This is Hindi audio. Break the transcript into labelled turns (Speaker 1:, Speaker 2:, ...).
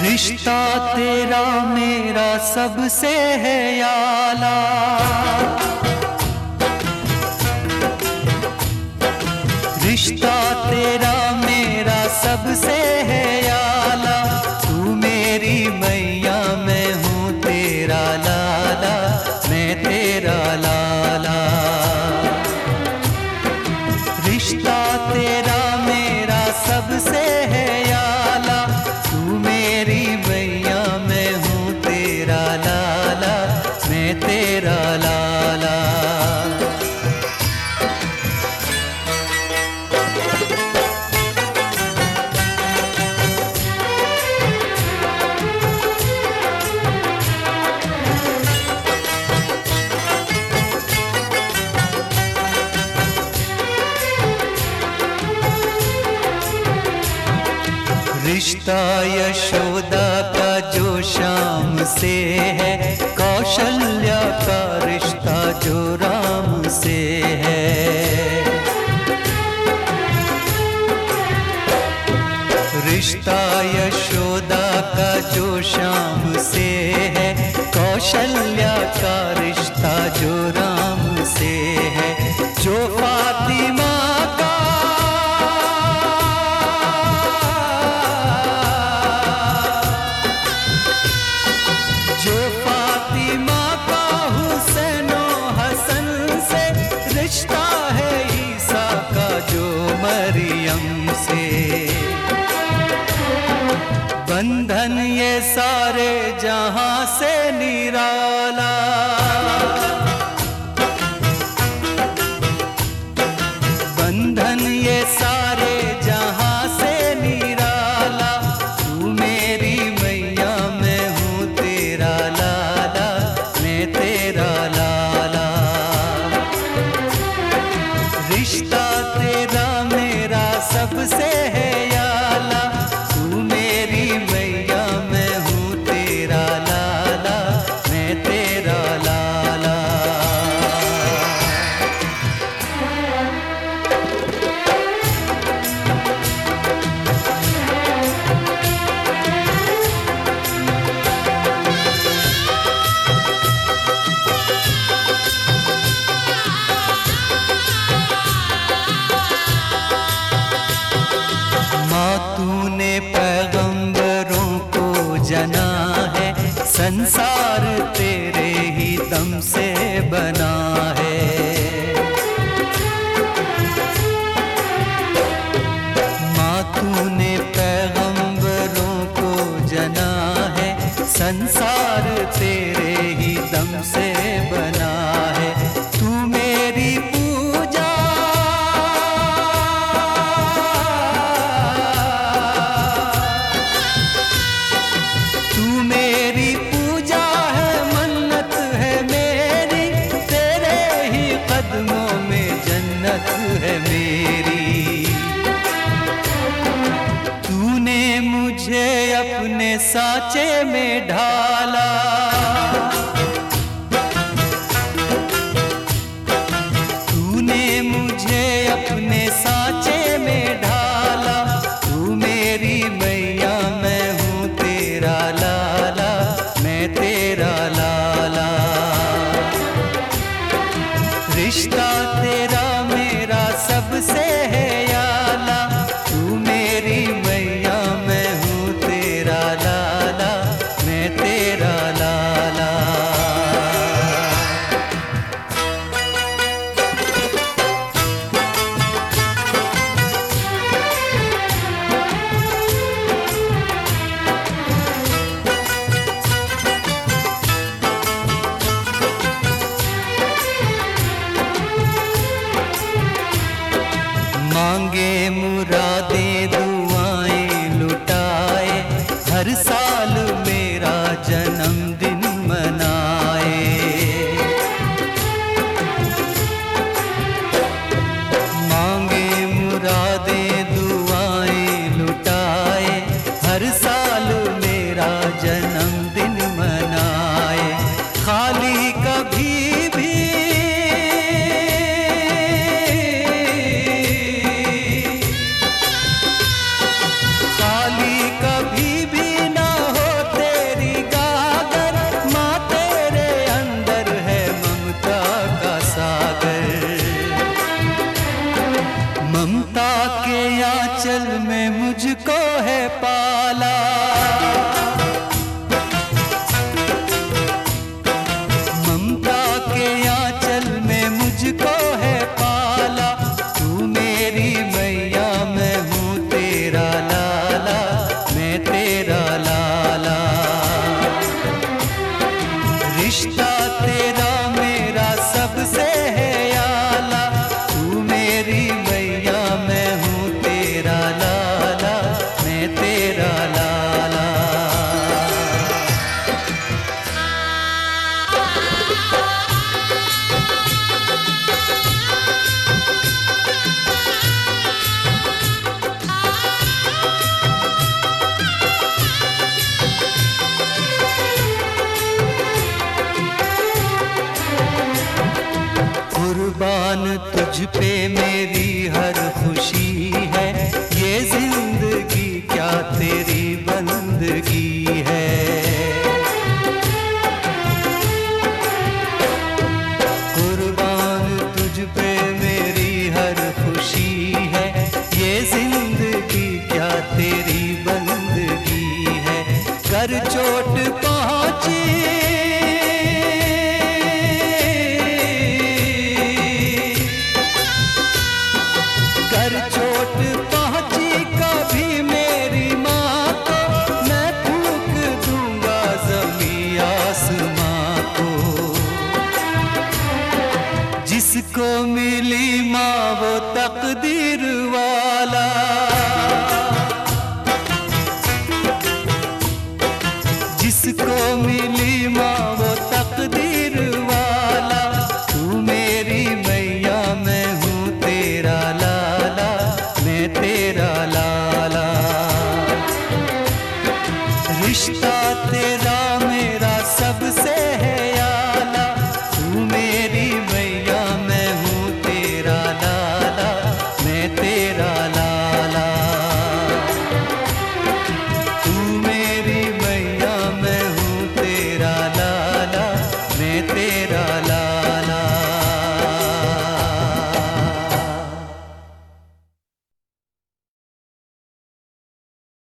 Speaker 1: रिश्ता तेरा मेरा सबसे है याला, रिश्ता तेरा मेरा सबसे है याला। तू मेरी मैया मैं हूँ तेरा लाला, मैं तेरा लाला। रिश्ता तेरा मेरा सबसे है याला, तू मेरी मैया मैं हूँ तेरा लाला, मैं तेरा लाला। रिश्ता यशोदा का जो श्याम से है, कौशल्या का रिश्ता जो राम से है। रिश्ता यशोदा का जो श्याम से है, कौशल्या का रिश्ता जो राम से है। जो फातिमा का रिश्ता है ईसा का जो मरियम से। बंधन ये सारे जहां से निराला, बंधन ये सारे जहां से निराला। तू मेरी मैया मैं हूँ तेरा लाला, मैं तेरा लाला। रिश्ता तेरा मेरा सबसे है याला, तू मेरी मैया मैं हूँ तेरा लाला, मैं तेरा लाला। तूने पैगंबरों को जना है, संसार तेरे ही दम से बना है। माँ तूने पैगंबरों को जना है, संसार तेरे ही दम से बना है। तू मेरी है मेरी। तूने मुझे अपने साँचे में ढाला, तूने मुझे अपने साँचे में ढाला। तू मेरी मैया मैं हूँ तेरा लाला, मैं तेरा लाला। रिश्ता तेरा मेरा सबसे है याला, तू मेरी मैया मैं हूँ तेरा लाला, मैं तेरा लाला। मांगे मुरादें दुआएं लुटाए, हर साल मेरा जन्मदिन मनाए। मांगे मुरादें दुआएं लुटाए, हर साल मेरा जन्मदिन मनाए। खाली कभी भी कभी भी ना हो लाला। रिश्ता तेरा मेरा सबसे है आला, तू मेरी मैया मैं हूँ तेरा लाला, मैं तेरा लाला। कुर्बान तुझ पे मेरी हर खुशी है, ये जिंदगी क्या तेरी बंदगी है। कुर्बान तुझ पे मेरी हर खुशी है, ये जिंदगी क्या तेरी बंदगी है। कर चोट पहुंची कर चोट पहुंची कभी मेरी माँ को, मैं फूंक दूंगा ज़मीं आसमां को। जिसको मिली माँ वो तकदीर वाला, जिसको मिली माँ वो तकदीर वाला। तू मेरी मैया मैं हूँ तेरा लाला, मैं तेरा लाला। रिश्ता